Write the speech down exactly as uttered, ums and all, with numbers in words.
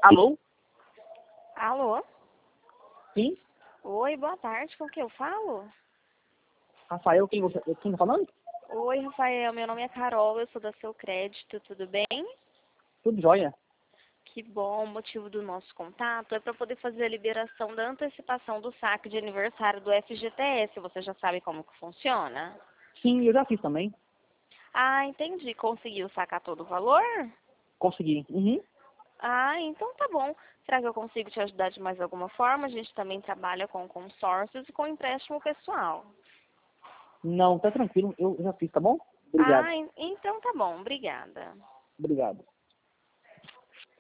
Alô? Alô? Sim? Oi, boa tarde. Com quem eu falo? Rafael, quem você quem tá falando? Oi, Rafael. Meu nome é Carol, eu sou da Seu Crédito, tudo bem? Tudo jóia? Que bom. O motivo do nosso contato é para poder fazer a liberação da antecipação do saque de aniversário do F G T S. Você já sabe como que funciona? Sim, eu já fiz também. Ah, entendi. Conseguiu sacar todo o valor? Consegui. Uhum. Ah, então tá bom. Será que eu consigo te ajudar de mais alguma forma? A gente também trabalha com consórcios e com empréstimo pessoal. Não, tá tranquilo, eu já fiz, tá bom? Obrigado. Ah, en- então tá bom. Obrigada. Obrigado.